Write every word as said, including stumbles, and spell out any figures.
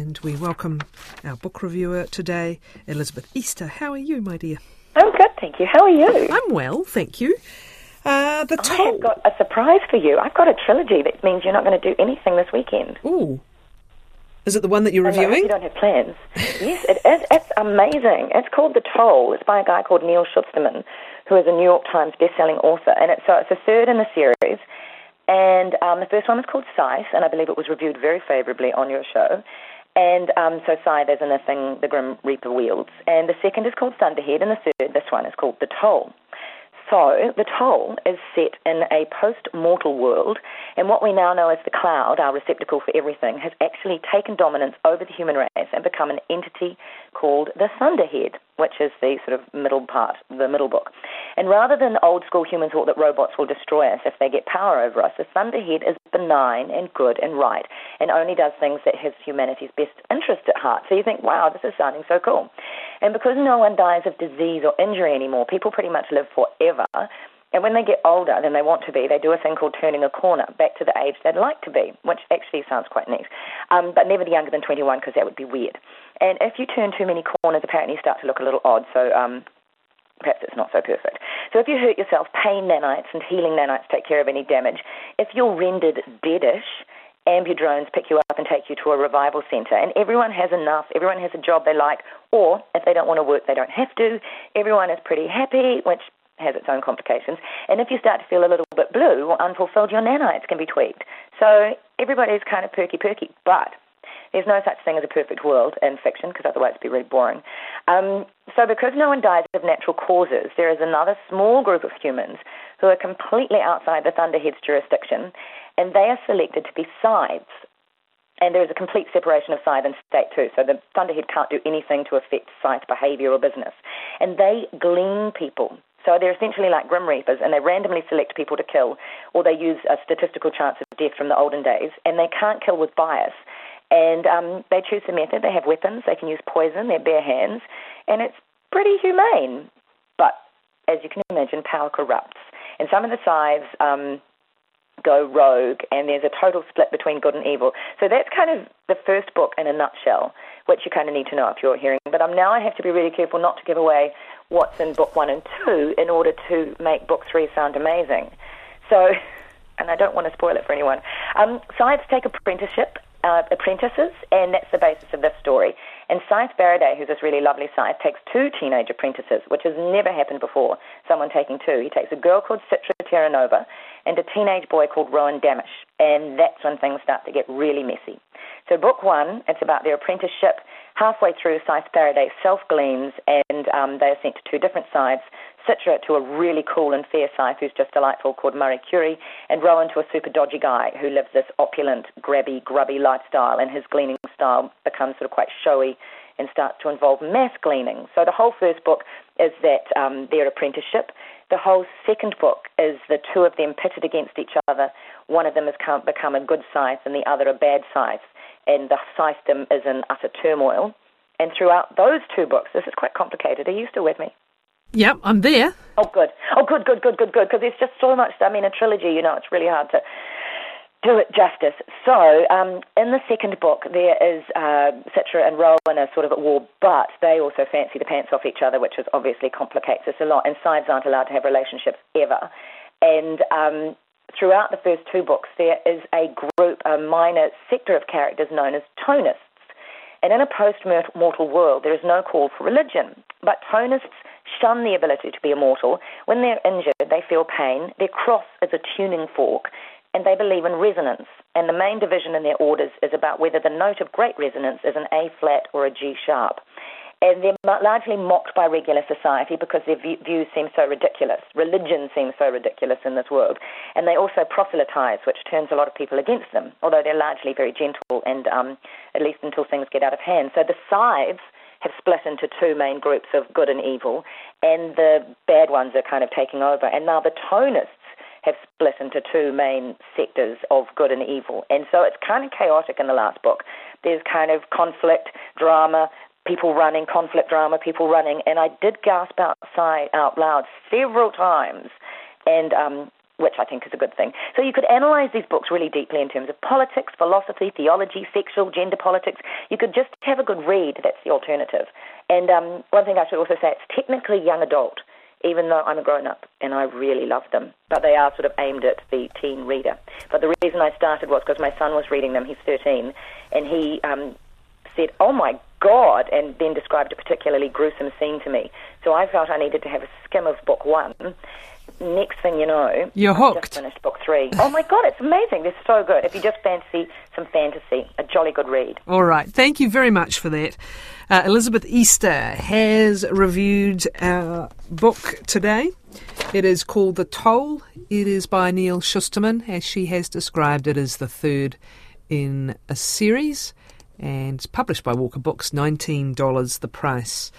And we welcome our book reviewer today, Elizabeth Easter. How are you, my dear? I'm good, thank you. How are you? I'm well, thank you. Uh, the I have got a surprise for you. I've got a trilogy that means you're not going to do anything this weekend. Ooh. Is it the one that you're I reviewing? You don't have plans. Yes, it is. It's amazing. It's called The Toll. It's by a guy called Neal Shusterman, who is a New York Times best-selling author. And it's, so it's the third in the series. And um, the first one was called Scythe, and I believe it was reviewed very favourably on your show. And um, so Scythe is in the thing the Grim Reaper wields. And the second is called Thunderhead, and the third, this one, is called The Toll. So The Toll is set in a post-mortal world, and what we now know as the Cloud, our receptacle for everything, has actually taken dominance over the human race and become an entity called the Thunderhead, which is the sort of middle part, the middle book. And rather than old-school humans thought that robots will destroy us if they get power over us, the Thunderhead is benign and good and right, and only does things that has humanity's best interest at heart. So you think, wow, this is sounding so cool. And because no one dies of disease or injury anymore, people pretty much live forever. And when they get older than they want to be, they do a thing called turning a corner back to the age they'd like to be, which actually sounds quite neat. Um, but never younger than twenty-one, because that would be weird. And if you turn too many corners, apparently you start to look a little odd. So um, perhaps it's not so perfect. So if you hurt yourself, pain nanites and healing nanites take care of any damage. If you're rendered deadish, ambudrones pick you up and take you to a revival centre. And everyone has enough. Everyone has a job they like. Or if they don't want to work, they don't have to. Everyone is pretty happy, which has its own complications. And if you start to feel a little bit blue or unfulfilled, your nanites can be tweaked. So everybody's kind of perky-perky. But there's no such thing as a perfect world in fiction, because otherwise it'd be really boring. Um, so because no one dies of natural causes, there is another small group of humans who are completely outside the Thunderhead's jurisdiction, and they are selected to be scythes. And there is a complete separation of scythe and state too, so the Thunderhead can't do anything to affect scythe behaviour or business. And they glean people. So they're essentially like Grim Reapers, and they randomly select people to kill, or they use a statistical chance of death from the olden days, and they can't kill with bias. And um, they choose the method. They have weapons. They can use poison. They're bare hands. And it's pretty humane. But as you can imagine, power corrupts. And some of the scythes um, go rogue, and there's a total split between good and evil. So that's kind of the first book in a nutshell, which you kind of need to know if you're hearing. But um, now I have to be really careful not to give away what's in book one and two in order to make book three sound amazing. So, and I don't want to spoil it for anyone. Um, scythes take apprenticeship. Uh, apprentices, and that's the basis of this story. And Scythe Faraday, who's this really lovely scythe, takes two teenage apprentices, which has never happened before, someone taking two. He takes a girl called Citra Terranova and a teenage boy called Rowan Damish, and that's when things start to get really messy. So book one, it's about their apprenticeship. Halfway through, Scythe Faraday self-gleans, and um, they are sent to two different sides. Citra to a really cool and fair scythe who's just delightful called Murray Curie, and Rowan to a super dodgy guy who lives this opulent, grabby, grubby lifestyle, and his gleaning style becomes sort of quite showy and starts to involve mass gleaning. So the whole first book is that um, their apprenticeship. The whole second book is the two of them pitted against each other. One of them has come, become a good scythe and the other a bad scythe, and the scythedom is in utter turmoil. And throughout those two books, this is quite complicated. Are you still with me? Yep, I'm there. Oh, good. Oh, good, good, good, good, good, because there's just so much. I mean, a trilogy, you know, it's really hard to do it justice. So, um, in the second book, there is uh, Citra and Rowan are sort of at war, but they also fancy the pants off each other, which is obviously complicates this a lot, and sides aren't allowed to have relationships ever. And um, throughout the first two books, there is a group, a minor sector of characters known as Tonists. And in a post-mortal world, there is no call for religion, but Tonists shun the ability to be immortal. When they're injured, they feel pain. Their cross is a tuning fork, and they believe in resonance. And the main division in their orders is about whether the note of great resonance is an A-flat or a G-sharp. And they're largely mocked by regular society because their views seem so ridiculous. Religion seems so ridiculous in this world. And they also proselytize, which turns a lot of people against them, although they're largely very gentle, and um, at least until things get out of hand. So the scythes have split into two main groups of good and evil, and the bad ones are kind of taking over. And now the Tonists have split into two main sectors of good and evil. And so it's kind of chaotic in the last book. There's kind of conflict, drama, people running, conflict, drama, people running. And I did gasp outside, out loud several times. And um, which I think is a good thing. So you could analyse these books really deeply in terms of politics, philosophy, theology, sexual, gender politics. You could just have a good read. That's the alternative. And um, one thing I should also say, it's technically young adult, even though I'm a grown-up, and I really love them. But they are sort of aimed at the teen reader. But the reason I started was because my son was reading them. He's thirteen, and he um, said, "Oh my God," and then described a particularly gruesome scene to me. So I felt I needed to have a skim of book one. Next thing you know, you're I hooked. just finished book three. Oh my God, it's amazing. They're so good. If you just fancy some fantasy, a jolly good read. All right. Thank you very much for that. Uh, Elizabeth Easter has reviewed our book today. It is called The Toll. It is by Neal Shusterman. As she has described, it is the third in a series, and it's published by Walker Books, nineteen dollars the price.